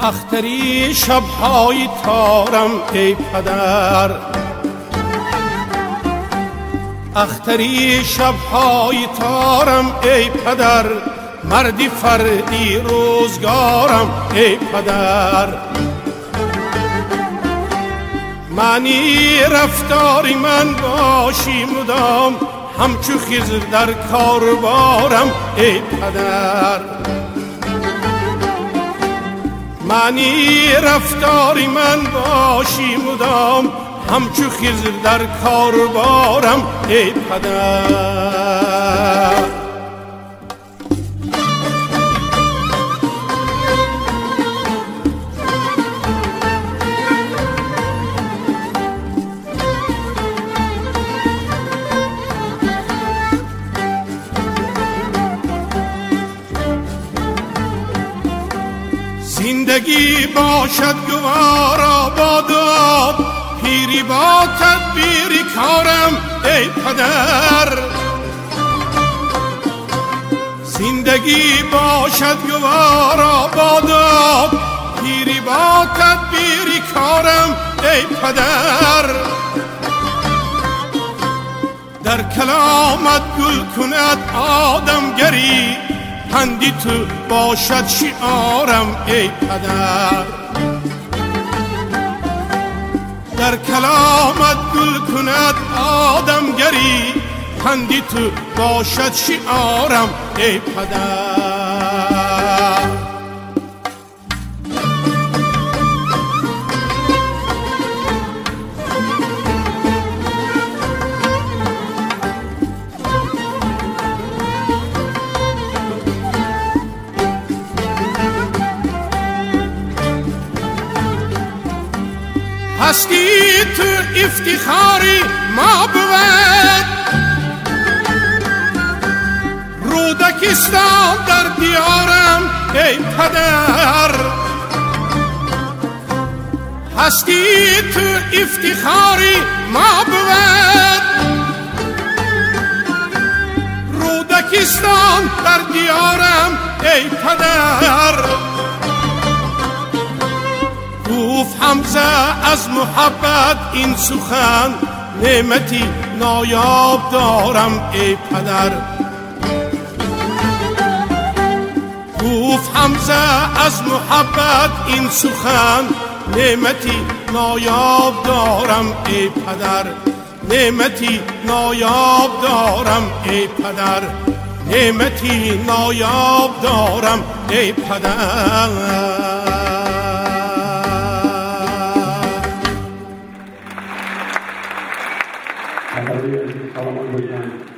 اختری شب‌های تارم ای پدر، اختری شب‌های تارم ای پدر، مردی فردی روزگارم ای پدر. معنی رفتاری من باشی مدام، همچو خضر در کاربارم ای پدر. معنی رفتاری من باشی مدام، همچو خضر در کاربارم ای پدر. زندگی باشد گوارا با داد، پیری با تدبیر کارم ای پدر. زندگی باشد گوارا با داد، پیری با تدبیر کارم ای پدر. در کلامت گل کند آدمگری، پندی تو باشد شعارم ای پدر. در کلامت گل کند آدمگری، پندی تو باشد شعارم ای پدر. هستی تو افتخاری ما بود، رودکستان در دیارم ای پدر. هستی تو افتخاری ما بود، رودکستان در دیارم ای پدر. گفت حمزه از محبت این سخن، نعمتی نایاب دارم ای پدر. گفت حمزه از محبت این سخن، نعمتی نایاب دارم ای پدر. نعمتی نایاب دارم ای پدر، نعمتی نایاب دارم ای پدر. سلام